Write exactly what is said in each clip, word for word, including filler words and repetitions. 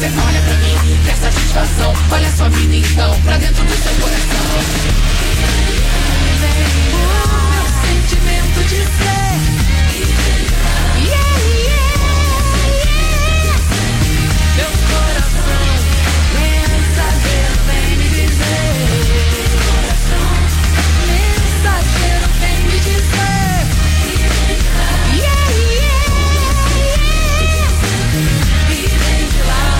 você olha pra mim, quer satisfação, olha sua vida então, pra dentro do seu coração. Vem o meu sentimento de ser. Yeah, yeah, yeah. Meu coração, mensageiro vem me dizer. Mensageiro vem me dizer. Yeah, yeah, yeah. E vem de lá.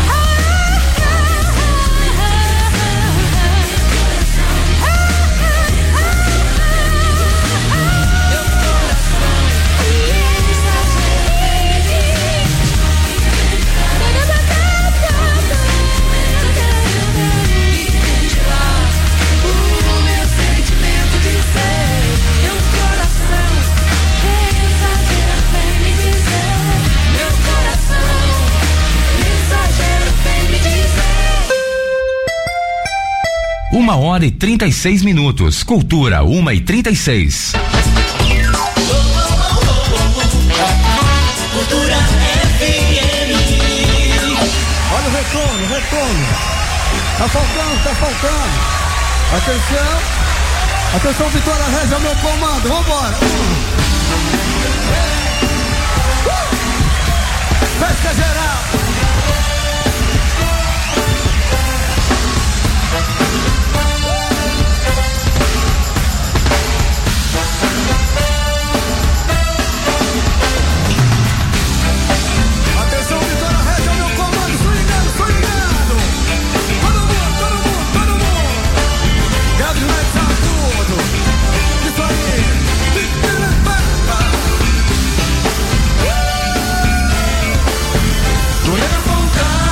Uma hora e trinta e seis minutos. Cultura, uma e trinta e seis. Cultura F M. Olha o retorno, o retorno. Tá faltando, tá faltando. Atenção. Atenção, Vitória Regia, meu comando. Vambora. Uh! Festa geral. Vou levantar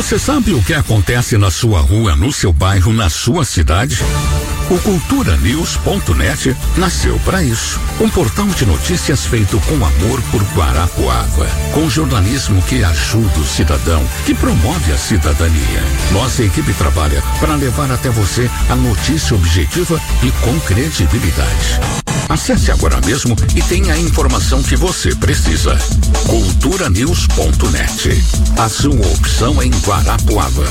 Você sabe o que acontece na sua rua, no seu bairro, na sua cidade? O cultura news ponto net nasceu para isso. Um portal de notícias feito com amor por Guarapuava, com jornalismo que ajuda o cidadão, que promove a cidadania. Nossa equipe trabalha para levar até você a notícia objetiva e com credibilidade. Acesse agora mesmo e tenha a informação que você precisa. cultura news ponto net. A sua opção em Guarapuava.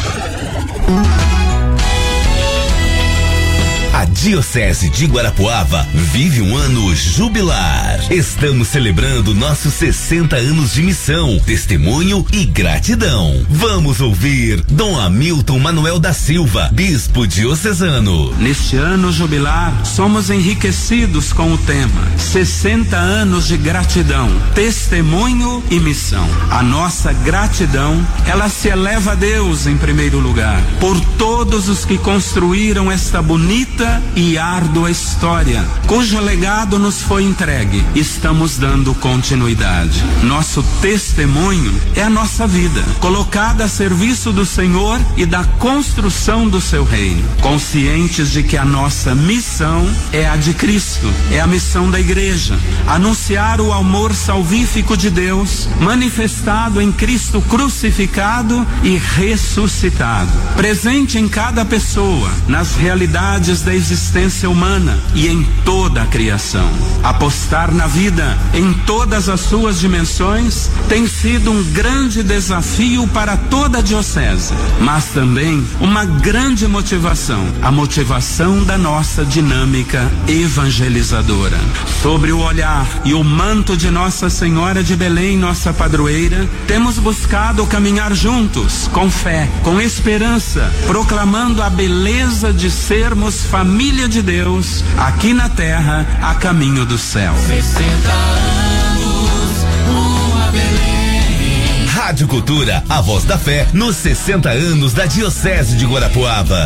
A Diocese de Guarapuava vive um ano jubilar. Estamos celebrando nossos sessenta anos de missão, testemunho e gratidão. Vamos ouvir Dom Hamilton Manuel da Silva, bispo diocesano. Neste ano jubilar, somos enriquecidos com o tema sessenta anos de gratidão, testemunho e missão. A nossa gratidão, ela se eleva a Deus em primeiro lugar, por todos os que construíram esta bonita e árdua história, cujo legado nos foi entregue. Estamos dando continuidade. Nosso testemunho é a nossa vida, colocada a serviço do Senhor e da construção do seu reino, conscientes de que a nossa missão é a de Cristo, é a missão da igreja, anunciar o amor salvífico de Deus, manifestado em Cristo crucificado e ressuscitado, presente em cada pessoa, nas realidades da existência humana e em toda a criação. Apostar na vida em todas as suas dimensões tem sido um grande desafio para toda a diocese, mas também uma grande motivação, a motivação da nossa dinâmica evangelizadora. Sobre o olhar e o manto de Nossa Senhora de Belém, nossa padroeira, temos buscado caminhar juntos, com fé, com esperança, proclamando a beleza de sermos família de Deus, aqui na terra, a caminho do céu. sessenta anos, uma Belém. Rádio Cultura, a voz da fé, nos sessenta anos da Diocese de Guarapuava.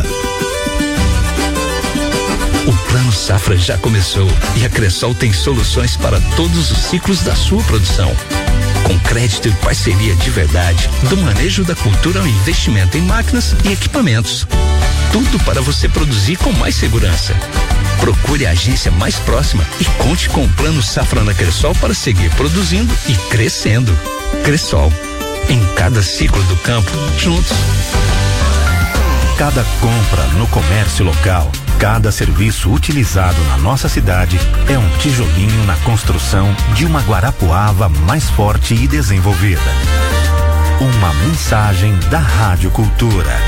O Plano Safra já começou e a Cressol tem soluções para todos os ciclos da sua produção. Com crédito e parceria de verdade, do manejo da cultura ao investimento em máquinas e equipamentos. Tudo para você produzir com mais segurança. Procure a agência mais próxima e conte com o Plano Safra na Cressol para seguir produzindo e crescendo. Cressol, em cada ciclo do campo, juntos. Cada compra no comércio local, cada serviço utilizado na nossa cidade é um tijolinho na construção de uma Guarapuava mais forte e desenvolvida. Uma mensagem da Rádio Cultura.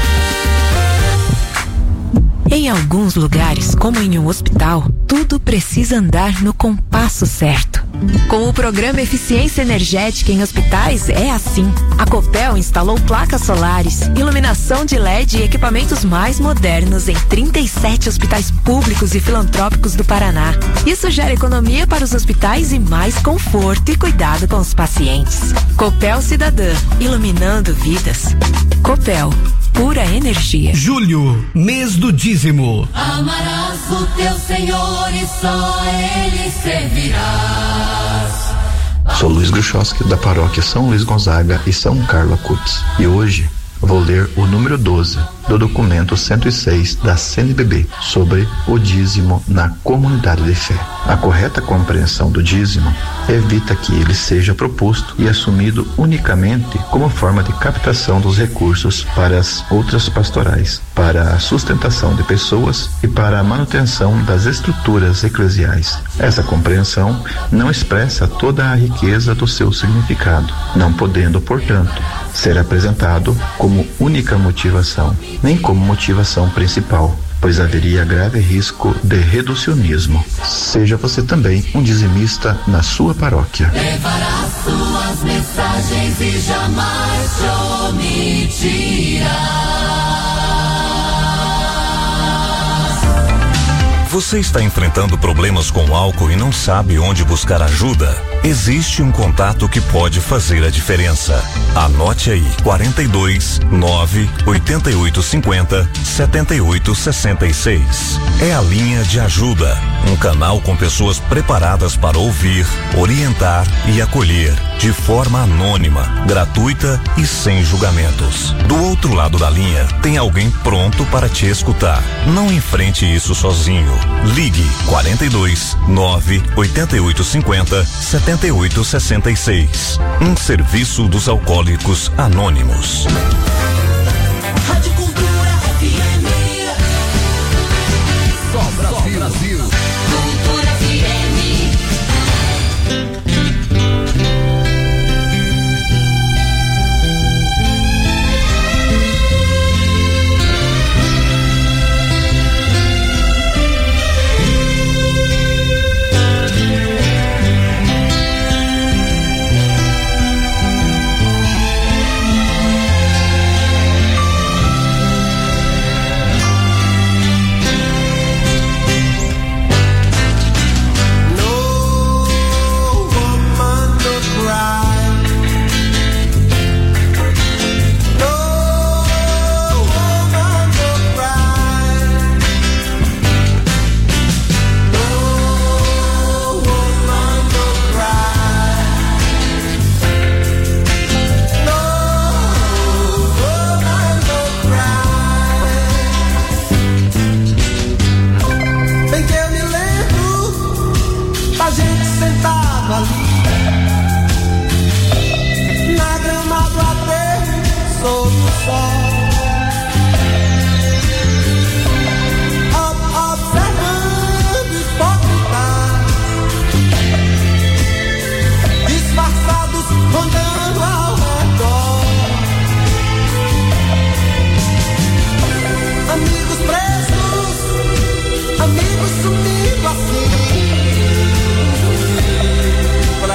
Em alguns lugares, como em um hospital, tudo precisa andar no compasso certo. Com o programa Eficiência Energética em Hospitais é assim. A Copel instalou placas solares, iluminação de L E D e equipamentos mais modernos em trinta e sete hospitais públicos e filantrópicos do Paraná. Isso gera economia para os hospitais e mais conforto e cuidado com os pacientes. Copel Cidadã, iluminando vidas. Copel, pura energia. Julho, mês do dízimo. Amarás o teu Senhor e só Ele servirás. Sou Luiz Gruchowski, da paróquia São Luís Gonzaga e São Carlo Acutis. E hoje vou ler o número doze do documento cento e seis da C N B B sobre o dízimo na comunidade de fé. A correta compreensão do dízimo evita que ele seja proposto e assumido unicamente como forma de captação dos recursos para as outras pastorais, para a sustentação de pessoas e para a manutenção das estruturas eclesiais. Essa compreensão não expressa toda a riqueza do seu significado, não podendo, portanto, ser apresentado como única motivação, nem como motivação principal, pois haveria grave risco de reducionismo. Seja você também um dizimista na sua paróquia. Levará suas mensagens e jamais te omitirá. Você está enfrentando problemas com álcool e não sabe onde buscar ajuda? Existe um contato que pode fazer a diferença. Anote aí: quarenta e dois, nove, oitenta e oito cinquenta, setenta e oito sessenta e seis. É a linha de ajuda, um canal com pessoas preparadas para ouvir, orientar e acolher, de forma anônima, gratuita e sem julgamentos. Do outro lado da linha, tem alguém pronto para te escutar. Não enfrente isso sozinho. Ligue quarenta e dois, nove, oitenta e oito cinquenta, setenta e oito sessenta e seis. Um serviço dos Alcoólicos Anônimos. Rádio Cultura F M. Só Brasil. Só Brasil. Cultura F M.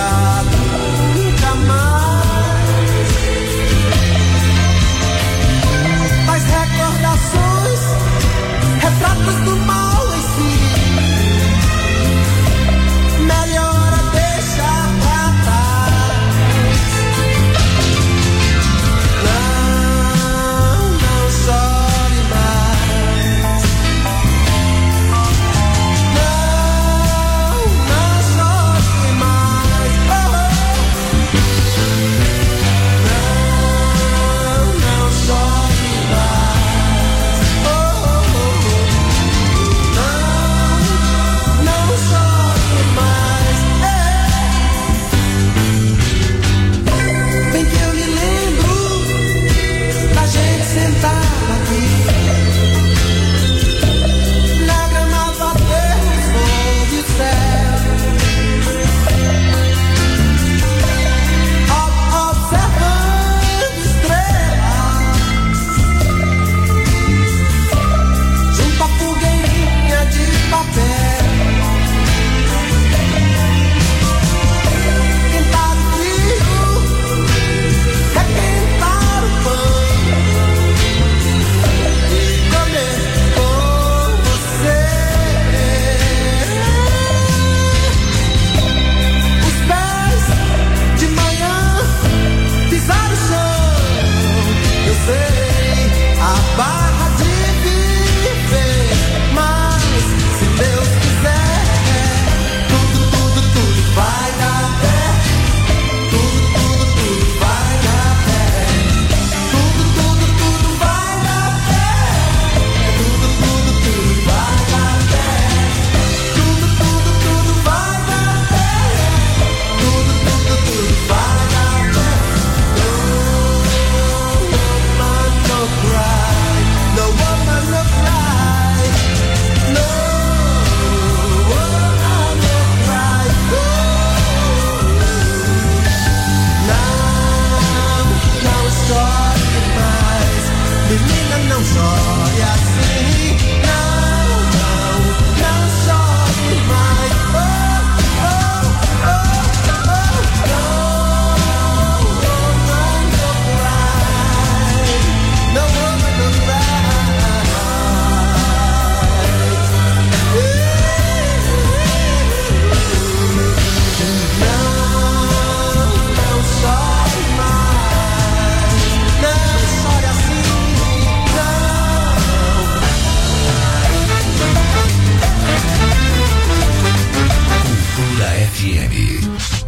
Pra nunca mais. F M.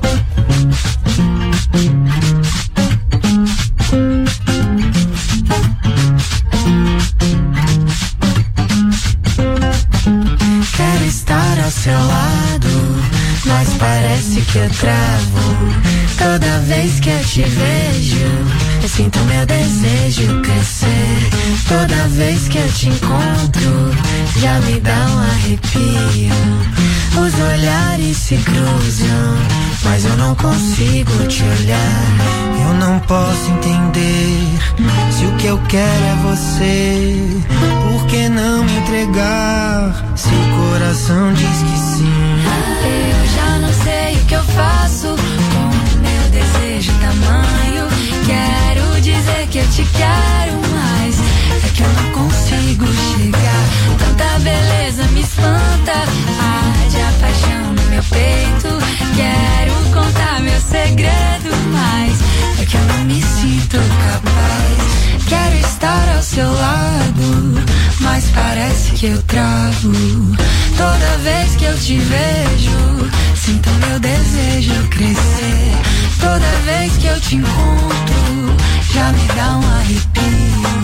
Quero estar ao seu lado, mas parece que eu travo. Toda vez que eu te vejo, eu sinto meu desejo crescer. Toda vez que eu te encontro, já me dá um arrepio. Os olhares se cruzam, mas eu não consigo te olhar. Eu não posso entender se o que eu quero é você. Por que não me entregar se o coração diz que sim? Eu já não sei o que eu faço com o meu desejo tamanho. Quero dizer que eu te quero, mas é que eu não consigo chegar. Tanta beleza me espanta, arde a paixão no meu peito. Quero contar meu segredo, mas é que eu não me sinto capaz. Quero estar ao seu lado, mas parece que eu travo. Toda vez que eu te vejo, sinto meu desejo crescer. Toda vez que eu te encontro, já me dá um arrepio.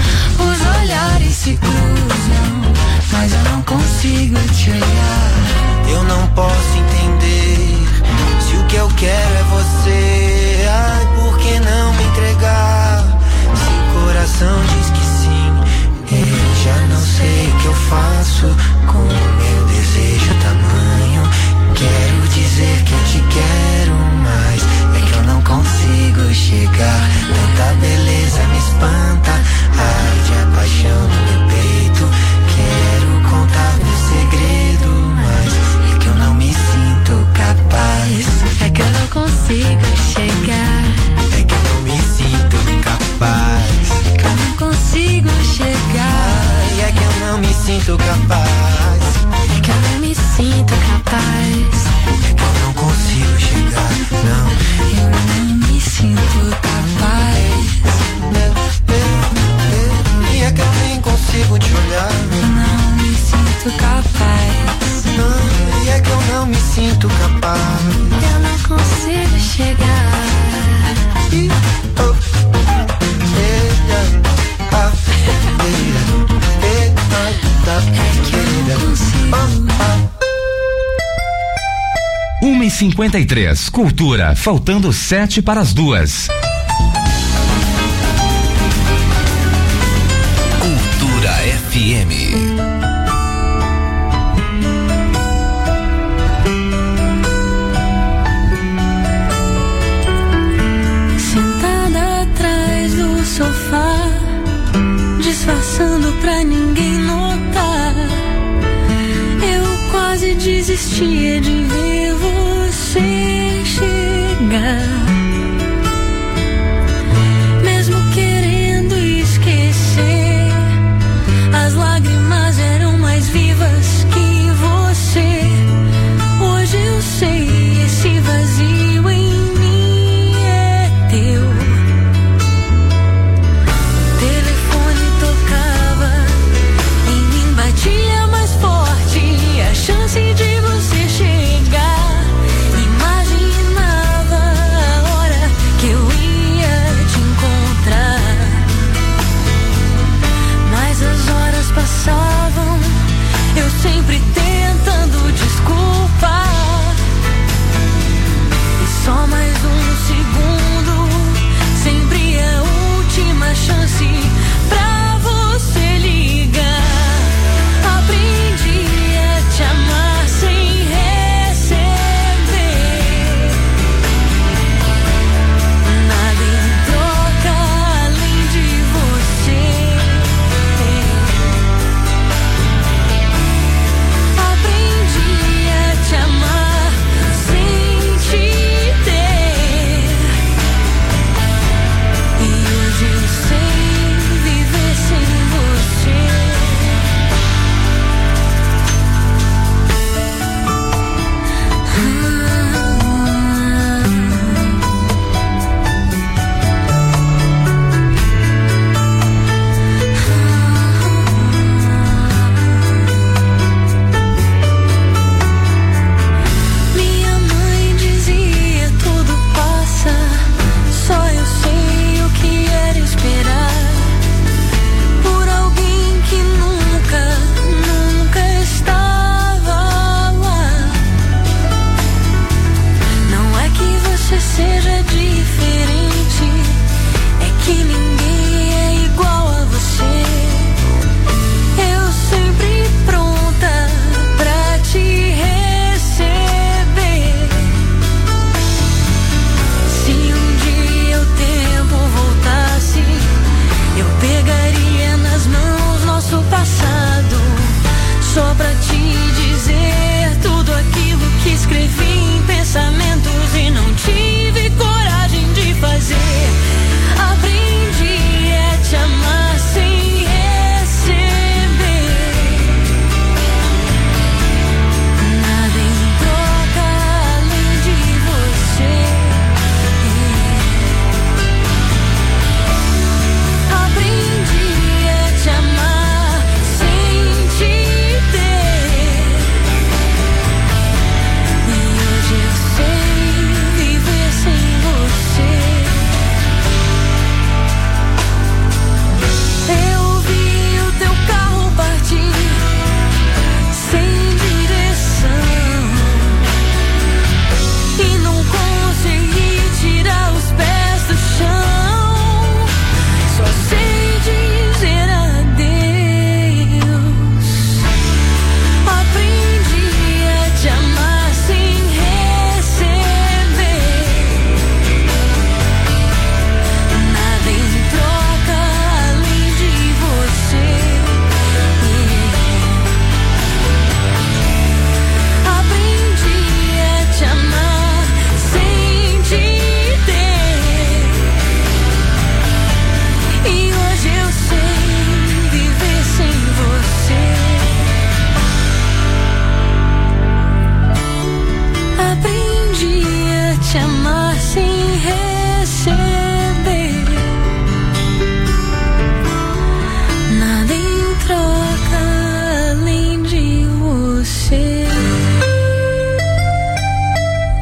Os olhares se cruzam, mas eu não consigo te olhar. Eu não posso entender se o que eu quero é você. Ai, por que não me entregar se o coração diz que sim? Eu já não sei o que eu faço com o meu desejo tamanho. Quero dizer que eu te quero, mas é que eu não consigo chegar. Tanta beleza me espanta, arde a paixão no meu peito. Quero contar meu segredo, mas é que eu não me sinto capaz. É que eu não consigo chegar. É que eu não me sinto capaz. É que eu não consigo chegar. Ai, é que eu não me sinto capaz. É que eu não me sinto capaz. É que eu não consigo chegar. Não, eu não me sinto capaz. E é que eu nem consigo te olhar. Eu não me sinto capaz. Não, e é que eu não me sinto capaz. Eu não consigo chegar. E, oh, yeah, ah, é que eu não consigo. uma e cinquenta e três, Cultura, faltando sete para as duas. Cultura F M. Sofá, disfarçando pra ninguém notar. Eu quase desistia de ver você chegar. Mesmo querendo esquecer, as lágrimas eram mais vivas que você. Hoje eu sei, esse vazio em mim é teu. Batia mais forte, a chance de você chegar.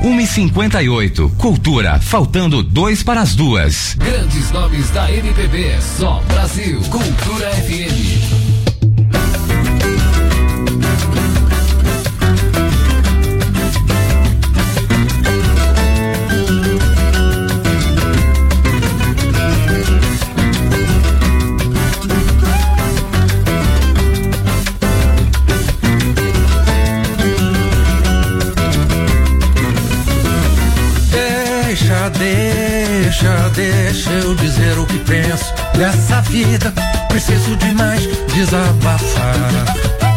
uma e cinquenta e oito. Cultura, faltando dois para as duas. Grandes nomes da M P B, só Brasil. Cultura F M. Deixa, deixa eu dizer o que penso dessa vida. Preciso demais desabafar.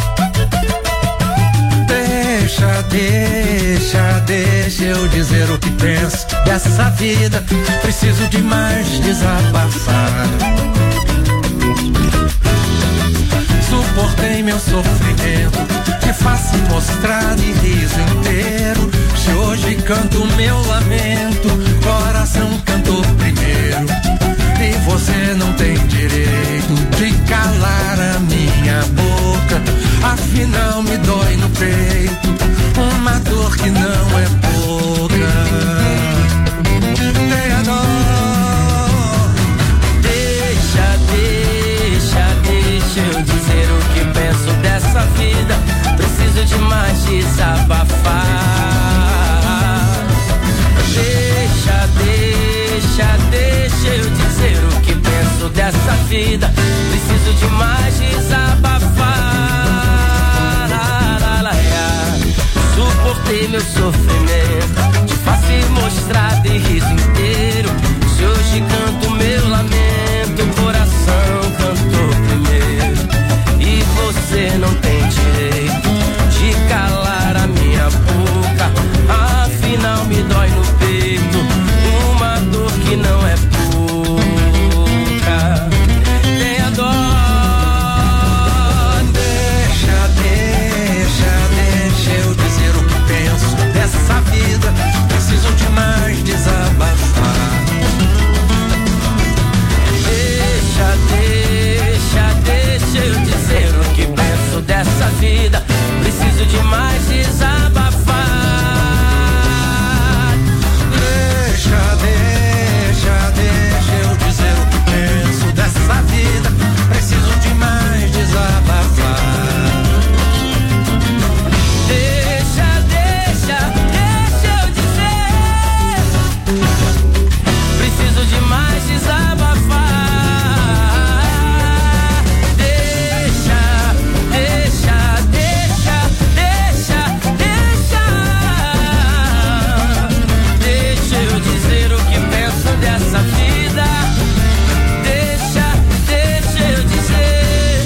Deixa, deixa, deixa eu dizer o que penso dessa vida. Preciso demais desabafar. Suportei meu sofrimento, de face mostrada e riso inteiro. Se hoje canto meu lamento, coração cantou primeiro. E você não tem direito de calar a minha boca. Afinal me dói no peito uma dor que não é pouca. Tenha dó. Deixa, deixa, deixa eu dizer o que penso dessa vida. Preciso demais desabafar. Deixa, deixa, deixa eu dizer o que penso dessa vida. Preciso demais desabafar. La, la, la, la. Suportei meu sofrimento, de face mostrada e riso inteiro. Se hoje canto meu lamento, o coração cantou primeiro. E você não tem direito de calar a minha boca. Afinal me dói no peito uma dor que não é pouca. Tenha dó. Deixa, deixa, deixa eu dizer o que penso dessa vida. Preciso demais desabafar. Deixa, deixa, deixa eu dizer o que penso dessa vida. Preciso demais desabafar. Deixa, deixa, deixa eu dizer o que penso dessa vida. Preciso demais desabafar. Deixa, deixa, deixa eu dizer. Preciso demais desabafar. Deixa, deixa, deixa, deixa, deixa. Deixa eu dizer o que penso dessa vida. Deixa, deixa eu dizer.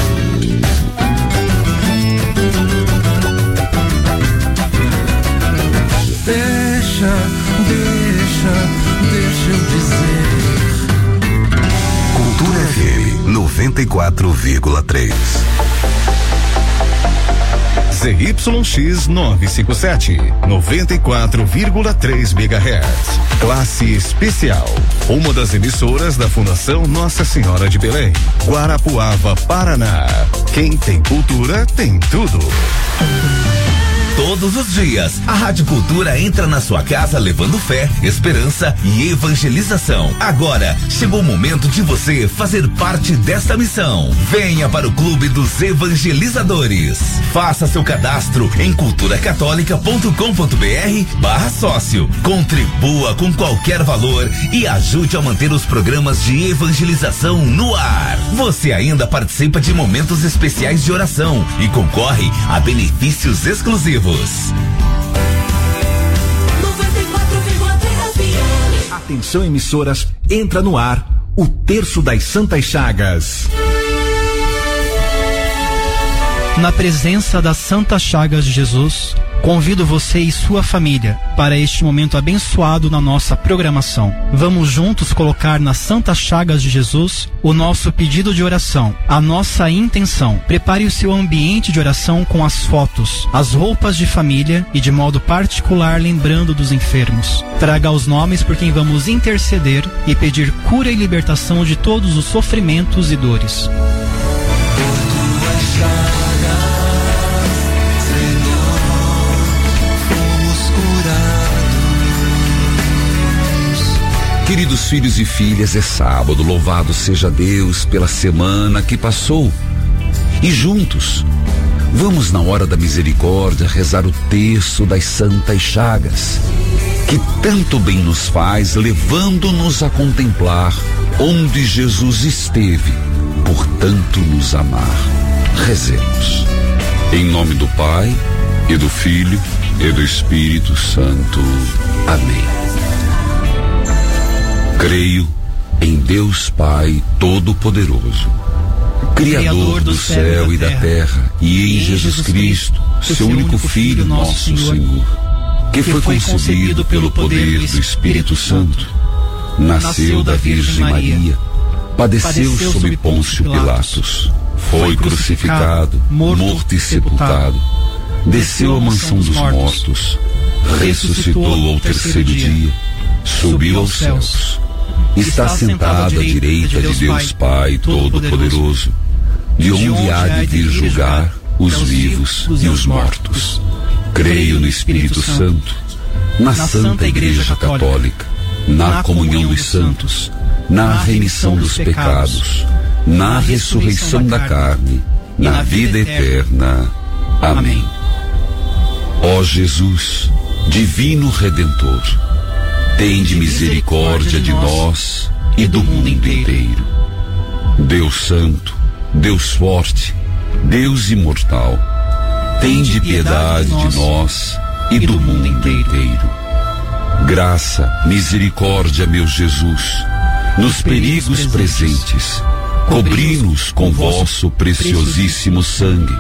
Deixa, deixa, deixa eu dizer. Cultura F M noventa e quatro vírgula três. Z Y X novecentos e cinquenta e sete, noventa e quatro vírgula três megahertz. Classe especial. Uma das emissoras da Fundação Nossa Senhora de Belém, Guarapuava, Paraná. Quem tem cultura tem tudo. Todos os dias, a Rádio Cultura entra na sua casa levando fé, esperança e evangelização. Agora, chegou o momento de você fazer parte desta missão. Venha para o Clube dos Evangelizadores. Faça seu cadastro em culturacatólica ponto com ponto br barra sócio. Contribua com qualquer valor e ajude a manter os programas de evangelização no ar. Você ainda participa de momentos especiais de oração e concorre a benefícios exclusivos. Atenção, emissoras, entra no ar o Terço das Santas Chagas. Na presença das Santas Chagas de Jesus, convido você e sua família para este momento abençoado na nossa programação. Vamos juntos colocar nas Santas Chagas de Jesus o nosso pedido de oração, a nossa intenção. Prepare o seu ambiente de oração com as fotos, as roupas de família e de modo particular lembrando dos enfermos. Traga os nomes por quem vamos interceder e pedir cura e libertação de todos os sofrimentos e dores. Senhor, fomos curados. Queridos filhos e filhas, é sábado, louvado seja Deus pela semana que passou. E juntos, vamos na hora da misericórdia rezar o terço das Santas Chagas, que tanto bem nos faz, levando-nos a contemplar onde Jesus esteve, por tanto nos amar. Rezemos. Em nome do Pai, e do Filho, e do Espírito Santo. Amém. Creio em Deus Pai Todo-Poderoso, Criador do céu e da terra, e em Jesus Cristo, seu único Filho, nosso Senhor, que foi concebido pelo poder do Espírito Santo, nasceu da Virgem Maria, padeceu sob Pôncio Pilatos, foi crucificado, morto e sepultado, desceu à mansão dos mortos, ressuscitou ao terceiro dia, subiu aos céus, está sentado à direita de Deus Pai Todo-Poderoso, de onde há de vir julgar os vivos e os mortos. Creio no Espírito Santo, na Santa Igreja Católica, na comunhão dos santos, na remissão dos pecados, na ressurreição da carne, na vida eterna. Amém. Ó Jesus, Divino Redentor, tende misericórdia de nós e do mundo inteiro. Deus Santo, Deus Forte, Deus Imortal, tende piedade de nós e do mundo inteiro. Graça, misericórdia, meu Jesus, nos perigos presentes, cobri-nos com vosso preciosíssimo sangue.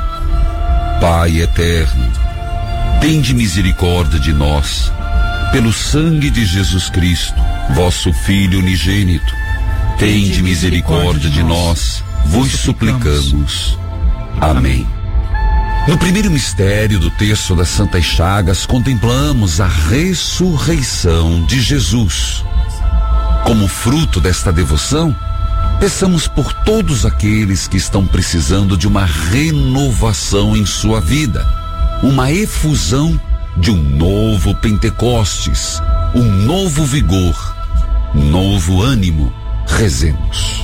Pai eterno, tende misericórdia de nós, pelo sangue de Jesus Cristo, vosso Filho unigênito. Tende misericórdia de nós, vos suplicamos. Amém. No primeiro mistério do terço das Santas Chagas, contemplamos a ressurreição de Jesus. Como fruto desta devoção, peçamos por todos aqueles que estão precisando de uma renovação em sua vida, uma efusão de um novo Pentecostes, um novo vigor, novo ânimo. Rezemos.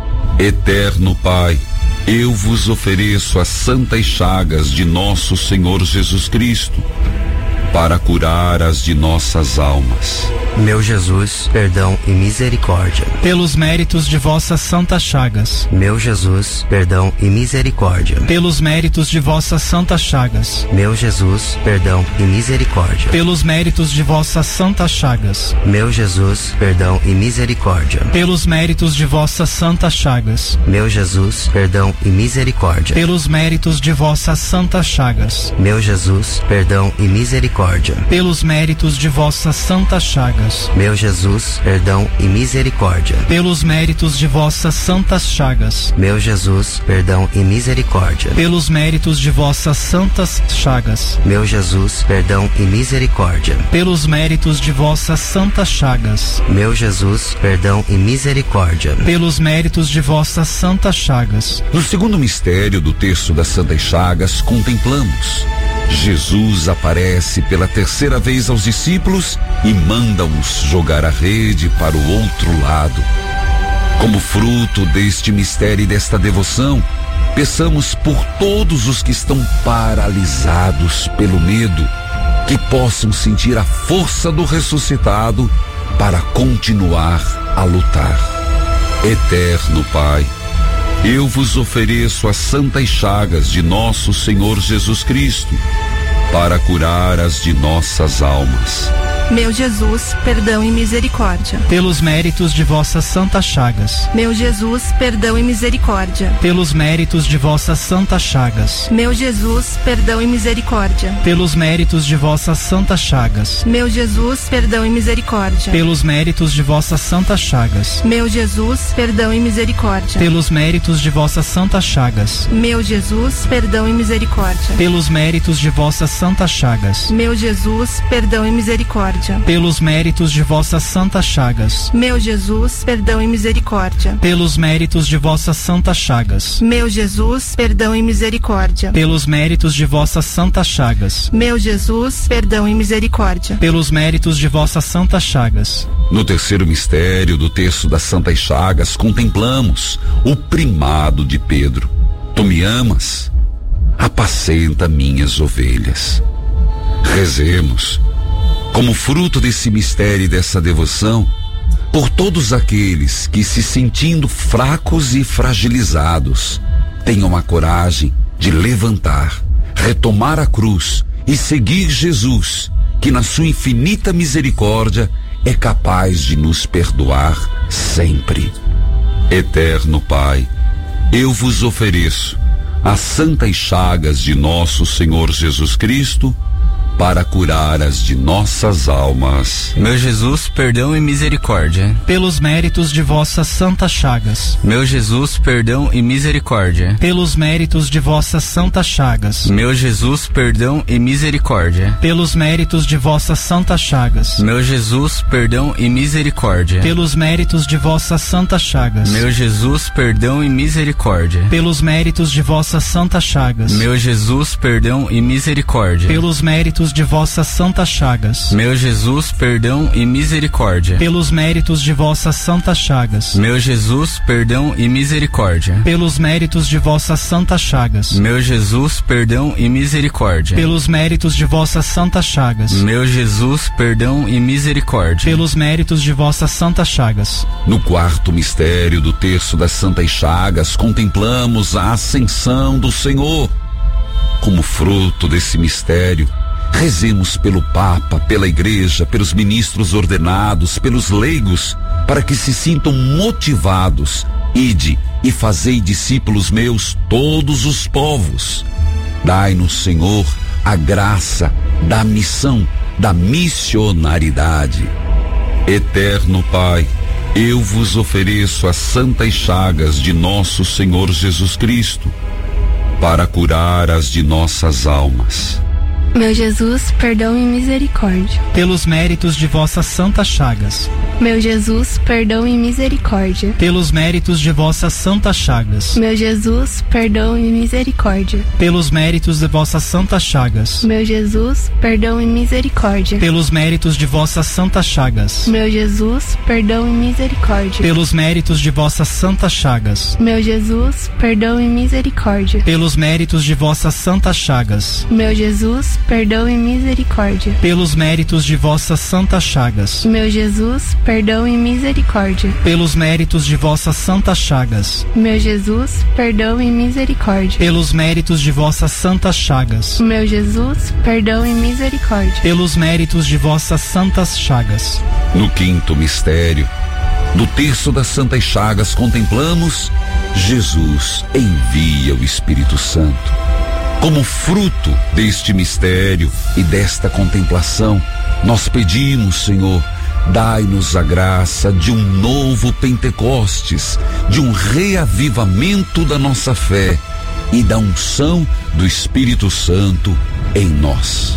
Eterno Pai, eu vos ofereço as santas chagas de nosso Senhor Jesus Cristo, para curar as de nossas almas. Meu Jesus, perdão e misericórdia. Pelos méritos de vossas santas chagas. Meu Jesus, perdão e misericórdia. Pelos méritos de vossas santas chagas. Meu Jesus, perdão e misericórdia. Pelos méritos de vossas santas chagas. Meu Jesus, perdão e misericórdia. Pelos méritos de vossas santas chagas. Meu Jesus, perdão e misericórdia. Pelos méritos de vossas santas chagas. Meu Jesus, perdão e misericórdia. Pelos méritos de vossas santas chagas. Meu Jesus, perdão e misericórdia. Pelos méritos de vossas santas chagas. Meu Jesus, perdão e misericórdia. Pelos méritos de vossas santas chagas. Meu Jesus, perdão e misericórdia. Pelos méritos de vossas santas chagas. Meu Jesus, perdão e misericórdia. Pelos méritos de vossas santas chagas. No segundo mistério do terço das Santas Chagas, contemplamos Jesus aparece pela terceira vez aos discípulos e manda-os jogar a rede para o outro lado. Como fruto deste mistério e desta devoção, peçamos por todos os que estão paralisados pelo medo, que possam sentir a força do ressuscitado para continuar a lutar. Eterno Pai, eu vos ofereço as santas chagas de nosso Senhor Jesus Cristo, para curar as de nossas almas. Meu Jesus, perdão e misericórdia. Pelos méritos de vossas santas chagas. Meu Jesus, perdão e misericórdia. Pelos méritos de vossas santas chagas. Meu Jesus, perdão e misericórdia. Pelos méritos de vossas santas chagas. Meu Jesus, perdão e misericórdia. Pelos méritos de vossas santas chagas. Meu Jesus, perdão e misericórdia. Pelos méritos de vossas santas chagas. Meu Jesus, perdão e misericórdia. Pelos méritos de vossas santas chagas. Meu Jesus, perdão e misericórdia. misericórdia. Pelos méritos de vossas santas chagas. Meu Jesus, perdão e misericórdia. Pelos méritos de vossas santas chagas. Meu Jesus, perdão e misericórdia. Pelos méritos de vossas santas chagas. Meu Jesus, perdão e misericórdia. Pelos méritos de vossas santas chagas. No terceiro mistério do texto das Santas Chagas, contemplamos o primado de Pedro. Tu me amas? Apacenta minhas ovelhas. Rezemos, como fruto desse mistério e dessa devoção, por todos aqueles que, se sentindo fracos e fragilizados, tenham a coragem de levantar, retomar a cruz e seguir Jesus, que na sua infinita misericórdia é capaz de nos perdoar sempre. Eterno Pai, eu vos ofereço as santas chagas de nosso Senhor Jesus Cristo, para curar as de nossas almas. Meu Jesus, perdão e misericórdia. Pelos méritos de vossas santas chagas. Meu Jesus, perdão e misericórdia. Pelos méritos de vossas santas chagas. Meu Jesus, perdão e misericórdia. Pelos méritos de vossas santas chagas. Meu Jesus, perdão e misericórdia. Pelos méritos de vossas santas chagas. Meu Jesus, perdão e misericórdia. Pelos méritos de vossas santas chagas. Meu Jesus, perdão e misericórdia. Pelos méritos de vossas santas chagas. Meu Jesus, perdão e misericórdia. Pelos méritos de vossas santas chagas. Meu Jesus, perdão e misericórdia. Pelos méritos de vossas santas chagas. Meu Jesus, perdão e misericórdia. Pelos méritos de vossas santas chagas. Meu Jesus, perdão e misericórdia. Pelos méritos de vossas santas chagas. No quarto mistério do terço das Santas Chagas, contemplamos a ascensão do Senhor. Como fruto desse mistério, rezemos pelo Papa, pela Igreja, pelos ministros ordenados, pelos leigos, para que se sintam motivados. Ide e fazei discípulos meus todos os povos. Dai-nos, Senhor, a graça da missão, da missionaridade. Eterno Pai, eu vos ofereço as santas chagas de nosso Senhor Jesus Cristo, para curar as de nossas almas. Meu Jesus, perdão e misericórdia. Pelos méritos de vossas santas chagas. Meu Jesus, perdão e misericórdia. Pelos méritos de vossas santas chagas. Meu Jesus, perdão e misericórdia. Pelos méritos de vossas santas chagas. Meu Jesus, perdão e misericórdia. Pelos méritos de vossas santas chagas. Meu Jesus, perdão e misericórdia. Pelos méritos de vossas santas chagas. Meu Jesus, perdão e misericórdia. Pelos méritos de vossas santas chagas. Meu Jesus, perdão e misericórdia. Pelos méritos de vossas santas chagas. Meu Jesus, perdão e misericórdia. Pelos méritos de vossas santas chagas. Meu Jesus, perdão e misericórdia. Pelos méritos de vossas santas chagas. Meu Jesus, perdão e misericórdia. Pelos méritos de vossas santas chagas. No quinto mistério do terço das Santas Chagas, contemplamos Jesus envia o Espírito Santo. Como fruto deste mistério e desta contemplação, nós pedimos, Senhor, dai-nos a graça de um novo Pentecostes, de um reavivamento da nossa fé e da unção do Espírito Santo em nós.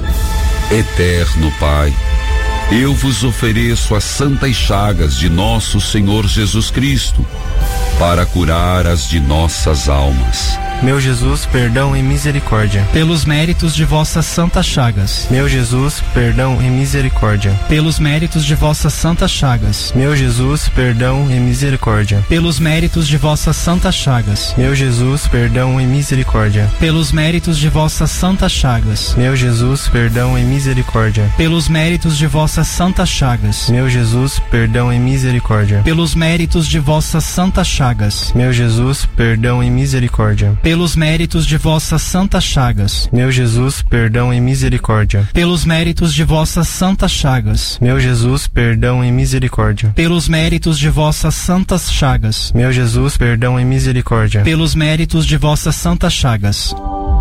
Eterno Pai, eu vos ofereço as santas chagas de nosso Senhor Jesus Cristo, para curar as de nossas almas. Meu Jesus, perdão e misericórdia. Pelos méritos de vossas santas chagas. Meu Jesus, perdão e misericórdia. Pelos méritos de vossas santas chagas. Meu Jesus, perdão e misericórdia. Pelos méritos de vossas santas chagas. Meu Jesus, perdão e misericórdia. Pelos méritos de vossas santas chagas. Meu Jesus, perdão e misericórdia. Pelos méritos de vossas santas chagas. Meu Jesus, perdão e misericórdia. Pelos méritos de vossas santas chagas. Meu Jesus, perdão e misericórdia. Pelos méritos de vossas santas chagas. Meu Jesus, perdão e misericórdia. Pelos méritos de vossas santas chagas. Meu Jesus, perdão e misericórdia. Pelos méritos de vossas santas chagas. Meu Jesus, perdão e misericórdia. Pelos méritos de vossas santas chagas.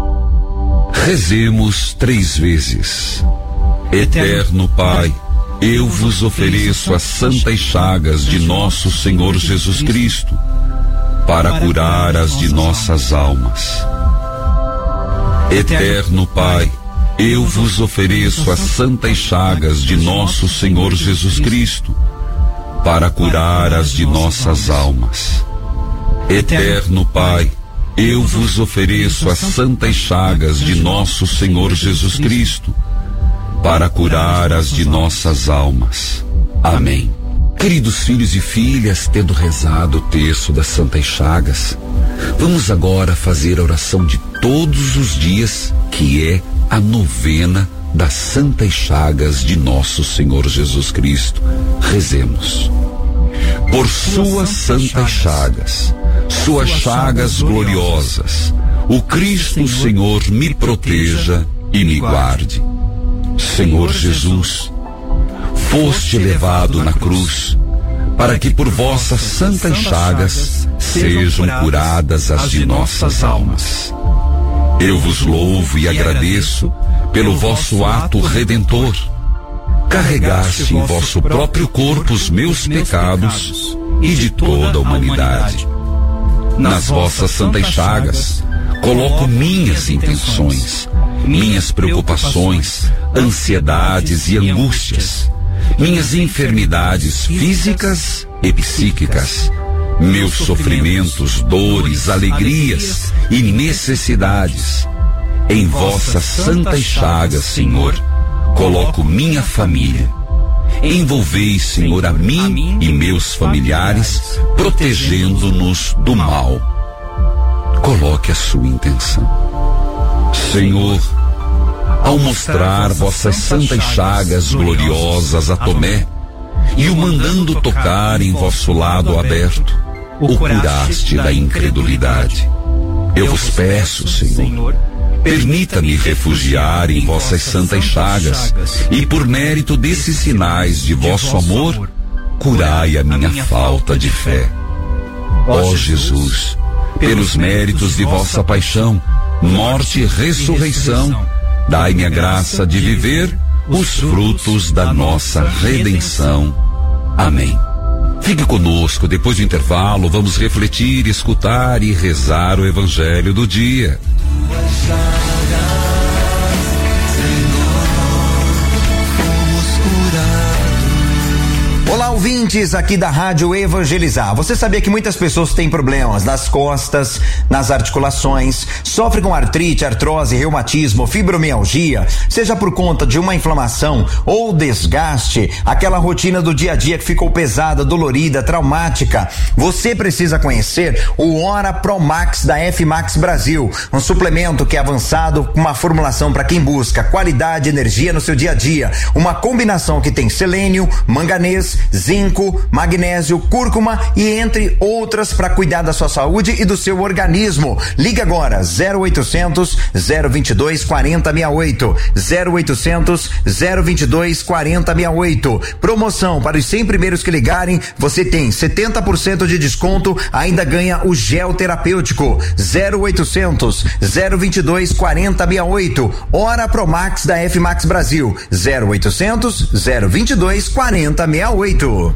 Rezemos três vezes. Eterno Pai, eu vos ofereço as santas chagas de nosso Senhor Jesus Cristo, para curar as de nossas almas. Eterno Pai, eu vos ofereço as santas chagas de nosso Senhor Jesus Cristo, para curar as de nossas almas. Eterno Pai, eu vos ofereço as santas chagas de nosso Senhor Jesus Cristo, para curar as de nossas almas. Amém. Queridos filhos e filhas, tendo rezado o texto das santas chagas, vamos agora fazer a oração de todos os dias, que é a novena das santas chagas de nosso Senhor Jesus Cristo. Rezemos. Por suas santas chagas, suas chagas gloriosas, o Cristo Senhor me proteja e me guarde. Senhor Jesus, foste levado na cruz, para que por vossas santas chagas sejam curadas as de nossas almas. Eu vos louvo e agradeço pelo vosso ato redentor. Carregaste em vosso próprio corpo os meus pecados e de toda a humanidade. Nas vossas santas chagas, coloco minhas intenções, minhas preocupações, ansiedades e angústias, minhas enfermidades físicas e psíquicas, meus sofrimentos, dores, alegrias e necessidades. Em vossas santas chagas, Senhor, coloco minha família. Envolvei, Senhor, a mim e meus familiares, protegendo-nos do mal. Coloque a sua intenção. Senhor, ao mostrar vossas santas chagas gloriosas a Tomé e o mandando tocar em vosso lado aberto, o curaste da incredulidade. Eu vos peço, Senhor, permita-me refugiar em vossas santas chagas e, por mérito desses sinais de vosso amor, curai a minha falta de fé. Ó Jesus, pelos méritos de vossa paixão, morte e ressurreição, dai-me a graça de viver os frutos da nossa redenção. Amém. Fique conosco, depois do intervalo, vamos refletir, escutar e rezar o Evangelho do dia. Olá, ouvintes aqui da Rádio Evangelizar. Você sabia que muitas pessoas têm problemas nas costas, nas articulações, sofrem com artrite, artrose, reumatismo, fibromialgia, seja por conta de uma inflamação ou desgaste, aquela rotina do dia a dia que ficou pesada, dolorida, traumática? Você precisa conhecer o Ora Pro Max da F Max Brasil, um suplemento que é avançado com uma formulação para quem busca qualidade e energia no seu dia a dia, uma combinação que tem selênio, manganês, zinco, magnésio, cúrcuma e entre outras para cuidar da sua saúde e do seu organismo. Ligue agora zero oitocentos, zero vinte e dois, quarenta, sessenta e oito, zero oitocentos, zero vinte e dois, quarenta, sessenta e oito. Promoção para os cem primeiros que ligarem, você tem setenta por cento de desconto, ainda ganha o gel terapêutico. Zero oitocentos, zero vinte e dois, quarenta, sessenta e oito. Ora Pro Max da F Max Brasil, zero oitocentos, zero vinte e dois, quarenta, sessenta e oito.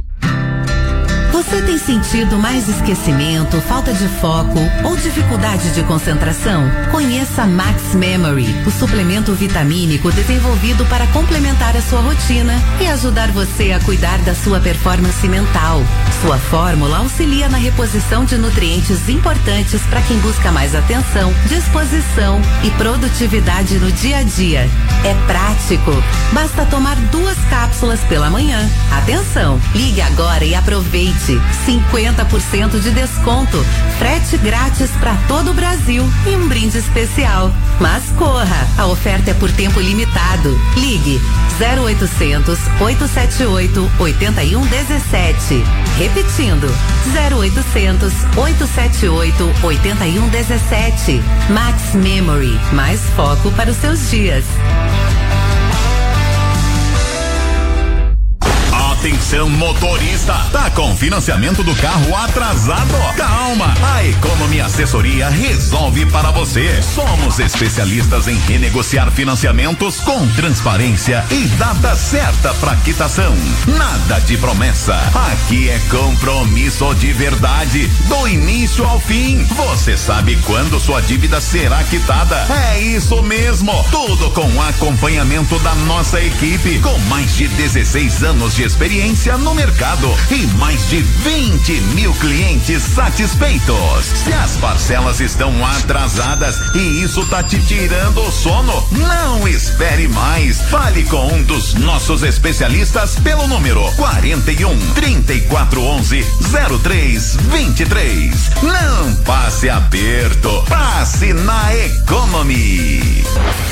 Você tem sentido mais esquecimento, falta de foco ou dificuldade de concentração? Conheça Max Memory, o suplemento vitamínico desenvolvido para complementar a sua rotina e ajudar você a cuidar da sua performance mental. Sua fórmula auxilia na reposição de nutrientes importantes para quem busca mais atenção, disposição e produtividade no dia a dia. É prático. Basta tomar duas cápsulas pela manhã. Atenção! Ligue agora e aproveite. cinquenta por cento de desconto, frete grátis para todo o Brasil e um brinde especial. Mas corra, a oferta é por tempo limitado. Ligue zero oitocentos, oito sete oito, oito um um sete. Repetindo, zero oitocentos, oito sete oito, oito um um sete. Max Memory, mais foco para os seus dias. Atenção! Atenção motorista, tá com financiamento do carro atrasado? Calma, a Economy Assessoria resolve para você. Somos especialistas em renegociar financiamentos com transparência e data certa para quitação. Nada de promessa, aqui é compromisso de verdade, do início ao fim. Você sabe quando sua dívida será quitada? É isso mesmo, tudo com acompanhamento da nossa equipe, com mais de dezesseis anos de experiência no mercado e mais de vinte mil clientes satisfeitos. Se as parcelas estão atrasadas e isso tá te tirando o sono, não espere mais. Fale com um dos nossos especialistas pelo número quarenta e um, trinta e quatro onze, zero três vinte e três. Não passe aperto, passe na Economy.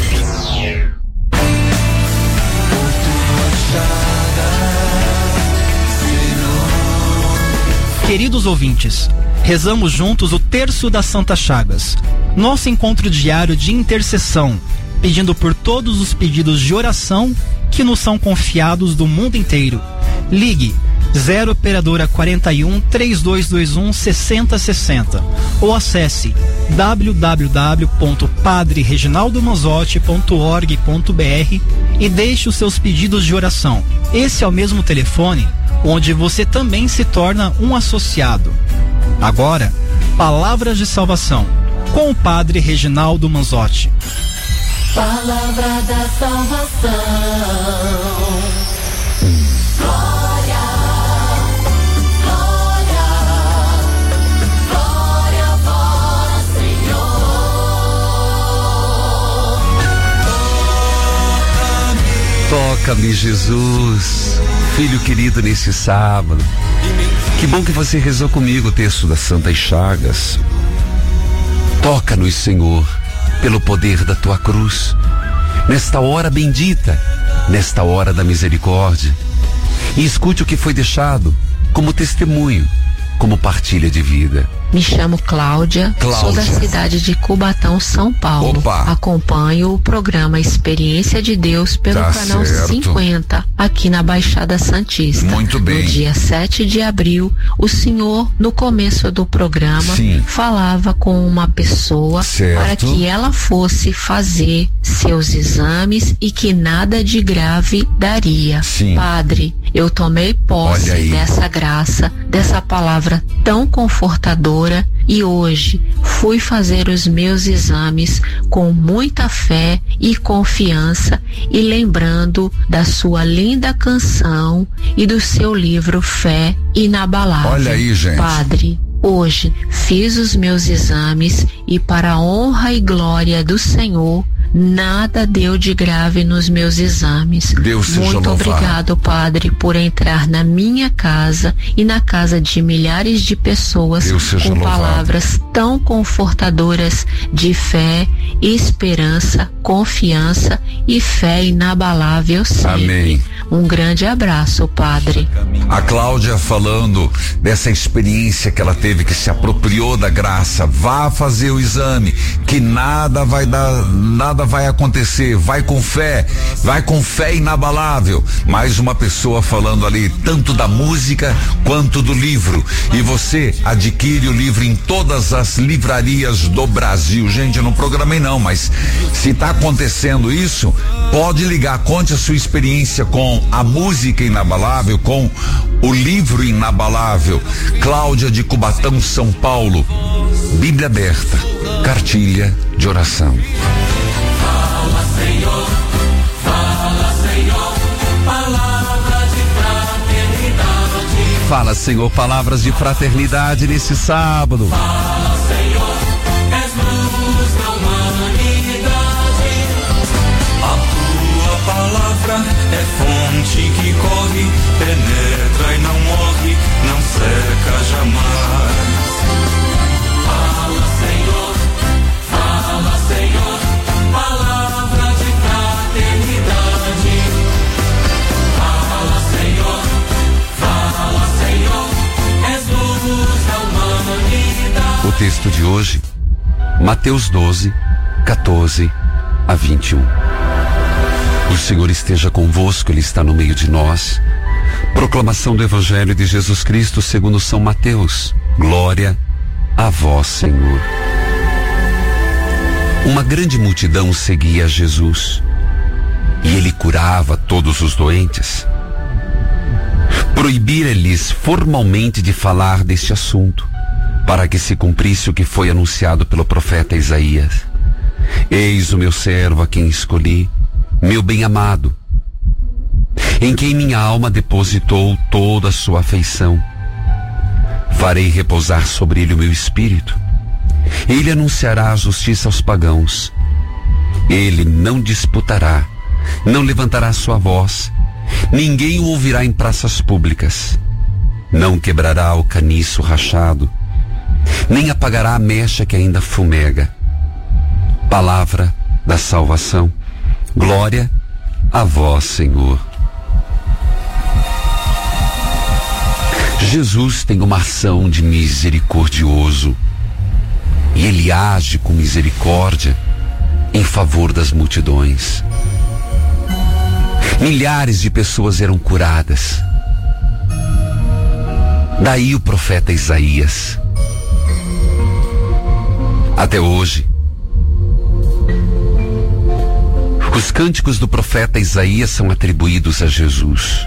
Queridos ouvintes, rezamos juntos o terço das Santas Chagas, nosso encontro diário de intercessão, pedindo por todos os pedidos de oração que nos são confiados do mundo inteiro. Ligue zero operadora quarenta e um, três dois dois um, sessenta sessenta ou acesse w w w ponto padre reginaldo manzotti ponto org ponto b r e deixe os seus pedidos de oração. Esse é o mesmo telefone onde você também se torna um associado. Agora, palavras de salvação com o Padre Reginaldo Manzotti. Palavra da salvação. Glória, glória, glória a vós, Senhor. Toca-me, Jesus, filho querido, nesse sábado. Que bom que você rezou comigo o texto das Santas Chagas. Toca-nos, Senhor, pelo poder da tua cruz, nesta hora bendita, nesta hora da misericórdia, e escute o que foi deixado como testemunho, como partilha de vida. Me chamo Cláudia, Cláudia. sou da cidade de Cubatão, São Paulo. Opa. Acompanho o programa Experiência de Deus pelo Tá canal certo. cinquenta, aqui na Baixada Santista. Muito bem. No dia sete de abril, o senhor, no começo do programa, Sim. falava com uma pessoa Certo. para que ela fosse fazer seus exames e que nada de grave daria. Sim. Padre, eu tomei posse Olha aí. dessa graça, dessa palavra tão confortadora, e hoje fui fazer os meus exames com muita fé e confiança e lembrando da sua linda canção e do seu livro Fé Inabalável. Olha aí, gente. Padre, hoje fiz os meus exames e, para a honra e glória do Senhor, nada deu de grave nos meus exames. Deus seja Muito louvado. obrigado, Padre, por entrar na minha casa e na casa de milhares de pessoas Deus seja com louvado. palavras tão confortadoras de fé, esperança, confiança e fé inabalável sempre. Amém. Um grande abraço, Padre. A Cláudia falando dessa experiência que ela teve, que se apropriou da graça. Vá fazer o exame, que nada vai dar, nada vai acontecer. Vai com fé, vai com fé inabalável. Mais uma pessoa falando ali tanto da música quanto do livro. E você adquire o livro em todas as livrarias do Brasil. Gente, eu não programei não, mas se tá acontecendo isso, pode ligar, conte a sua experiência com a música inabalável, com o livro inabalável. Cláudia de Cubatão, São Paulo. Bíblia aberta, cartilha de oração. Fala, Senhor, fala, Senhor, palavra de fraternidade. Fala, Senhor, palavras de fraternidade nesse sábado. Fala, Senhor, és luz da humanidade. A tua palavra é fonte que corre, penetra e não morre, não seca jamais. Fala, Senhor, fala, Senhor, palavra de fraternidade. Fala, Senhor, fala, Senhor, és luz da humanidade. O texto de hoje, Mateus doze, quatorze a vinte e um. O Senhor esteja convosco, Ele está no meio de nós. Proclamação do Evangelho de Jesus Cristo segundo São Mateus. Glória a vós, Senhor. Uma grande multidão seguia Jesus e ele curava todos os doentes. Proibira-lhes formalmente de falar deste assunto, para que se cumprisse o que foi anunciado pelo profeta Isaías. Eis o meu servo a quem escolhi, meu bem-amado, em quem minha alma depositou toda a sua afeição. Farei repousar sobre ele o meu espírito. Ele anunciará a justiça aos pagãos. Ele não disputará, não levantará sua voz. Ninguém o ouvirá em praças públicas. Não quebrará o caniço rachado, nem apagará a mecha que ainda fumega. Palavra da salvação. Glória a vós, Senhor. Jesus tem uma ação de misericordioso e ele age com misericórdia em favor das multidões. Milhares de pessoas eram curadas. Daí o profeta Isaías. Até hoje, os cânticos do profeta Isaías são atribuídos a Jesus.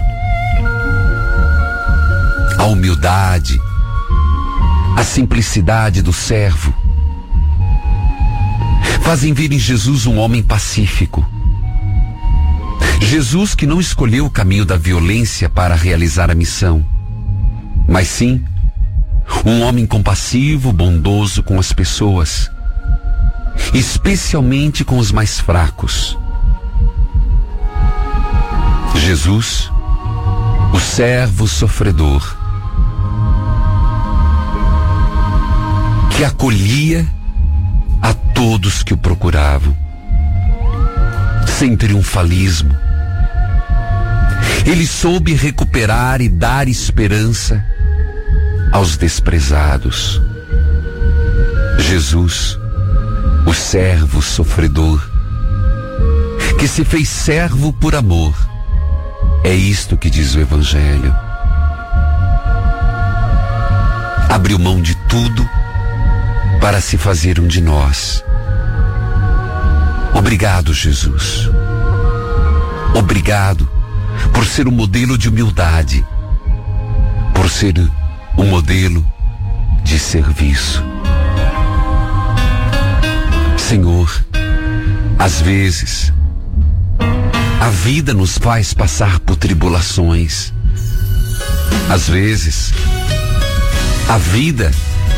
A humildade, a simplicidade do servo fazem ver em Jesus um homem pacífico. Jesus que não escolheu o caminho da violência para realizar a missão, mas sim um homem compassivo, bondoso com as pessoas, especialmente com os mais fracos. Jesus, o servo sofredor, que acolhia a todos que o procuravam, sem triunfalismo. Ele soube recuperar e dar esperança aos desprezados. Jesus, o servo sofredor, que se fez servo por amor. É isto que diz o Evangelho. Abriu mão de tudo para se fazer um de nós. Obrigado, Jesus. Obrigado por ser um modelo de humildade, por ser um modelo de serviço. Senhor, às vezes, a vida nos faz passar por tribulações. Às vezes, a vida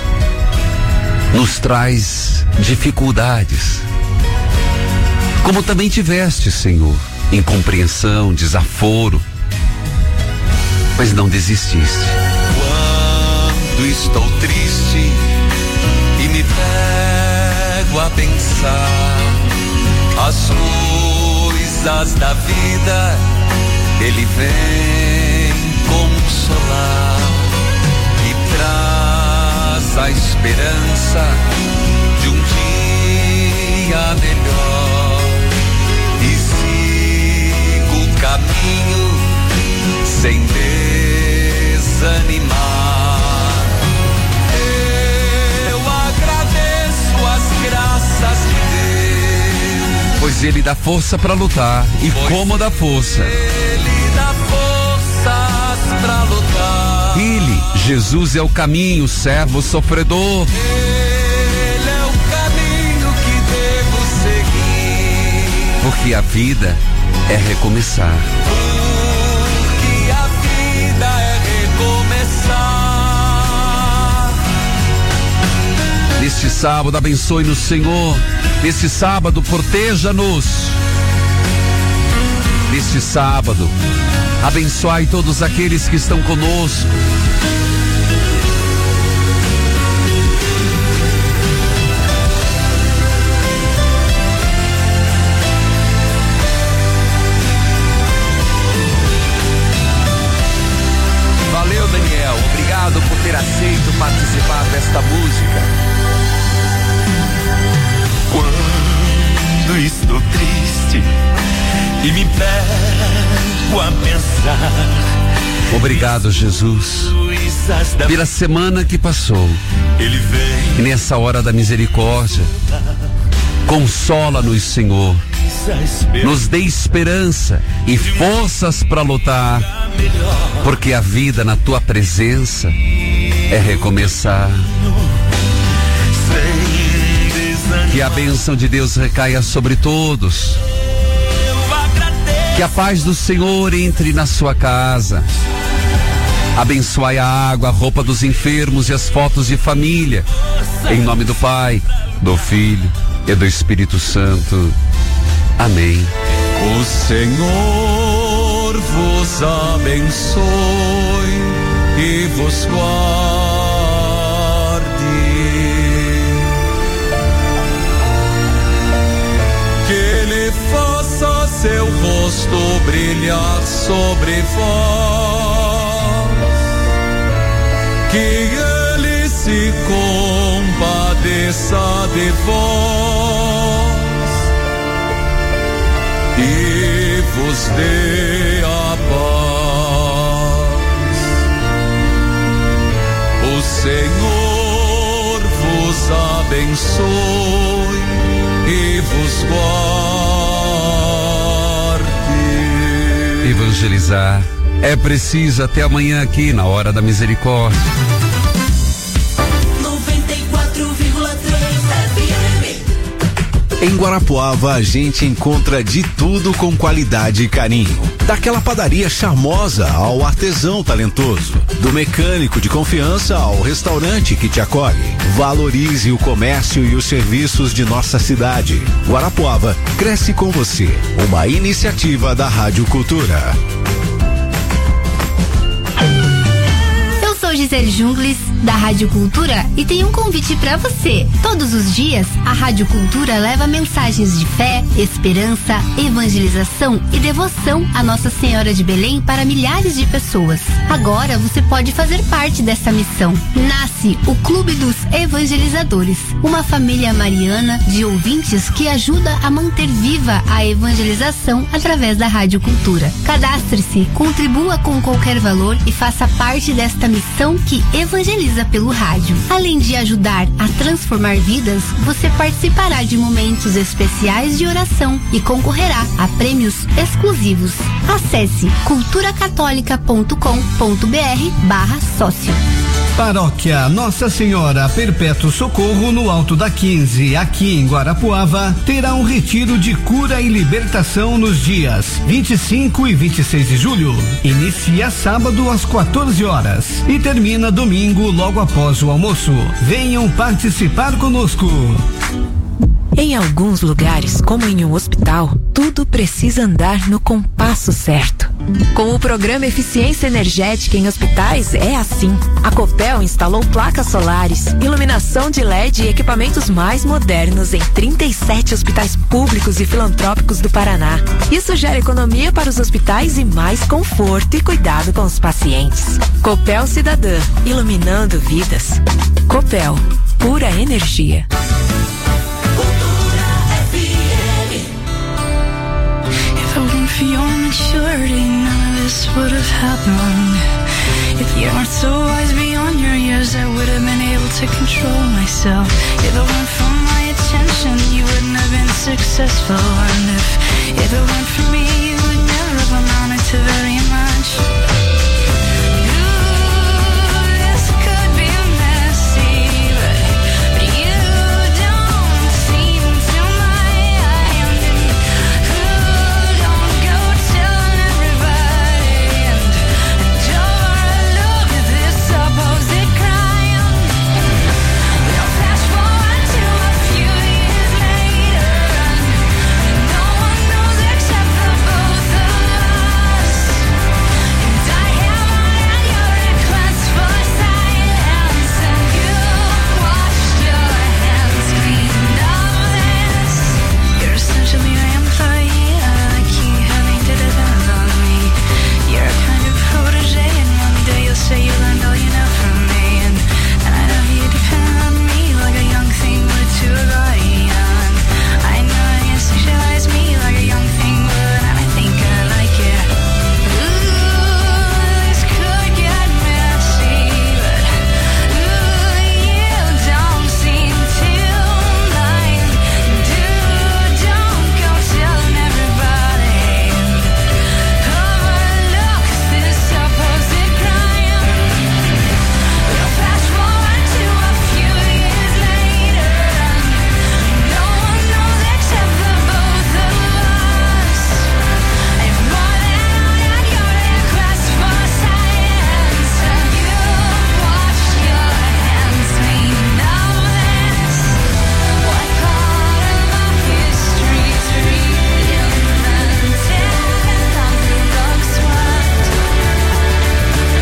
nos traz dificuldades, como também tiveste, Senhor, incompreensão, desaforo, mas não desististe. Quando estou triste e me pego a pensar as coisas da vida, Ele vem consolar e traz a esperança de um dia melhor, e sigo o caminho sem desanimar. Eu agradeço as graças de Deus, pois Ele dá força para lutar. E pois como dá força? Ele dá forças para lutar. Ele, Jesus, é o caminho, servo sofredor. Ele é o caminho que devo seguir, porque a vida é recomeçar. Porque a vida é recomeçar. Neste sábado, abençoe-nos, Senhor. Neste sábado, proteja-nos. Neste sábado, abençoai todos aqueles que estão conosco. Valeu, Daniel. Obrigado por ter aceito participar desta música. Quando estou triste e me pego a pensar Obrigado, Jesus, pela semana que passou. E nessa hora da misericórdia, consola-nos, Senhor. Nos dê esperança e forças para lutar, porque a vida na tua presença é recomeçar. Que a bênção de Deus recaia sobre todos. Que a paz do Senhor entre na sua casa. Abençoai a água, a roupa dos enfermos e as fotos de família. Em nome do Pai, do Filho e do Espírito Santo. Amém. O Senhor vos abençoe e vos guarde. Que Ele faça seu rosto brilhar sobre vós. Que Ele se compadeça de vós e vos dê a paz. O Senhor vos abençoe e vos guarde. Evangelizar é preciso. Até amanhã aqui na Hora da Misericórdia. Em Guarapuava a gente encontra de tudo com qualidade e carinho. Daquela padaria charmosa ao artesão talentoso. Do mecânico de confiança ao restaurante que te acolhe. Valorize o comércio e os serviços de nossa cidade. Guarapuava cresce com você. Uma iniciativa da Rádio Cultura. Sou Gisele Jungles, da Rádio Cultura, e tenho um convite para você. Todos os dias, a Rádio Cultura leva mensagens de fé, esperança, evangelização e devoção à Nossa Senhora de Belém para milhares de pessoas. Agora você pode fazer parte dessa missão. Nasce o Clube dos Evangelizadores, uma família mariana de ouvintes que ajuda a manter viva a evangelização através da Rádio Cultura. Cadastre-se, contribua com qualquer valor e faça parte desta missão que evangeliza pelo rádio. Além de ajudar a transformar vidas, você participará de momentos especiais de oração e concorrerá a prêmios exclusivos. Acesse culturacatólica.com.br barra sócio. Paróquia Nossa Senhora Perpétuo Socorro, no Alto da quinze, aqui em Guarapuava, terá um retiro de cura e libertação nos dias vinte e cinco e vinte e seis de julho. Inicia sábado às quatorze horas e termina domingo logo após o almoço. Venham participar conosco. Em alguns lugares, como em um hospital, tudo precisa andar no compasso certo. Com o programa Eficiência Energética em Hospitais, é assim. A Copel instalou placas solares, iluminação de L E D e equipamentos mais modernos em trinta e sete hospitais públicos e filantrópicos do Paraná. Isso gera economia para os hospitais e mais conforto e cuidado com os pacientes. Copel Cidadã, iluminando vidas. Copel, pura energia. For your maturity, none of this would have happened. If you weren't so wise beyond your years, I would have been able to control myself. If it weren't for my attention, you wouldn't have been successful. And if, if it weren't for me, you would never have amounted to very much.